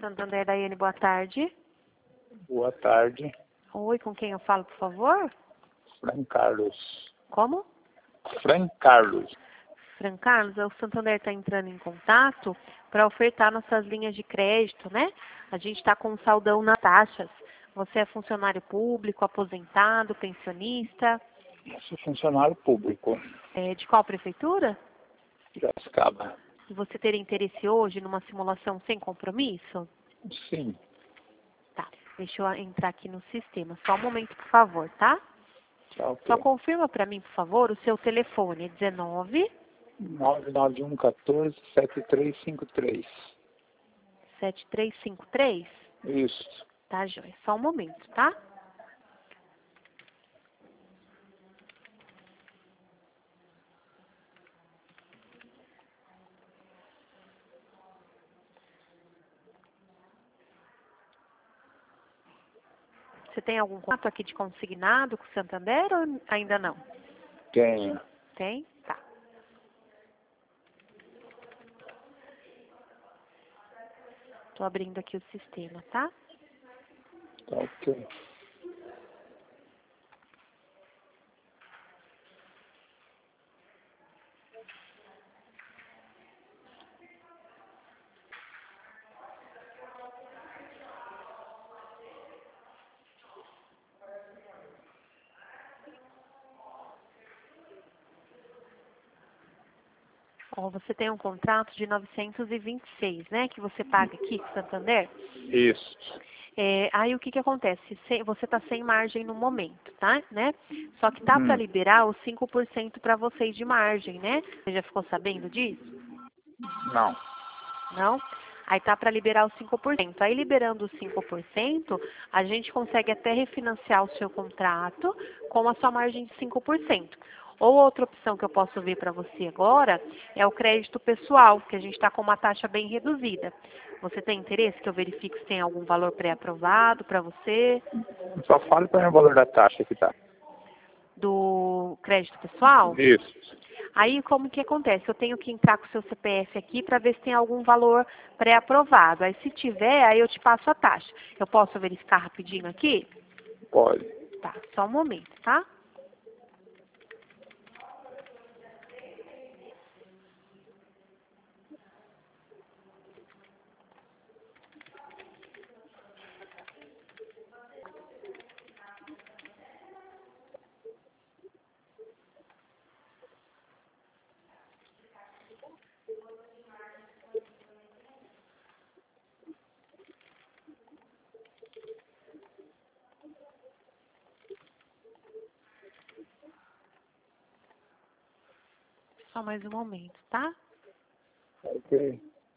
Santander, Daiane, boa tarde. Boa tarde. Oi, com quem eu falo, por favor? Fran Carlos. Como? Fran Carlos. Fran Carlos, o Santander está entrando em contato para ofertar nossas linhas de crédito, né? A gente está com um saldão nas taxas. Você é funcionário público, aposentado, pensionista? Eu sou funcionário público. De qual prefeitura? Piracicaba. E você teria interesse hoje numa simulação sem compromisso? Sim. Tá, deixa eu entrar aqui no sistema. Só um momento, por favor, tá? Tá, ok. Só confirma para mim, por favor, o seu telefone. É 19 991 14 7353. 7353? Isso. Tá, joia. Só um momento, tá? Você tem algum contato aqui de consignado com o Santander ou ainda não? Tenho. Tem? Tá. Tô abrindo aqui o sistema, tá? Tá, ok. Ó, você tem um contrato de 926, né? Que você paga aqui com o Santander. Isso. Aí o que acontece? Você está sem margem no momento, tá? Né? Só que tá para liberar os 5% para vocês de margem, né? Você já ficou sabendo disso? Não. Não? Aí tá para liberar os 5%. Aí liberando os 5%, a gente consegue até refinanciar o seu contrato com a sua margem de 5%. Ou outra opção que eu posso ver para você agora é o crédito pessoal, que a gente está com uma taxa bem reduzida. Você tem interesse que eu verifique se tem algum valor pré-aprovado para você Só fale para mim o valor da taxa que tá. do crédito pessoal? Isso. Aí, como que acontece? Eu tenho que entrar com o seu CPF aqui para ver se tem algum valor pré-aprovado. Aí, se tiver, aí eu te passo a taxa. Eu posso verificar rapidinho aqui? Pode. Tá, só um momento, tá? Só mais um momento, tá? Ok.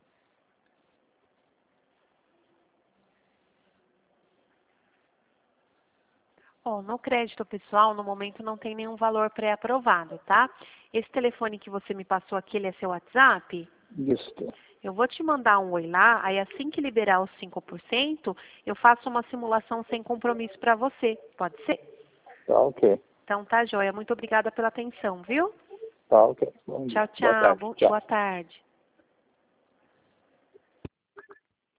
Ó, no crédito pessoal, no momento não tem nenhum valor pré-aprovado, tá? Esse telefone que você me passou aqui, ele é seu WhatsApp? Isso. Eu vou te mandar um oi lá, aí assim que liberar os 5%, eu faço uma simulação sem compromisso para você. Pode ser? Tá, ok. Então tá, joia. Muito obrigada pela atenção, viu? Tá, ok. Bom dia. Tchau, Boa tchau. tarde. Tchau. Boa tarde.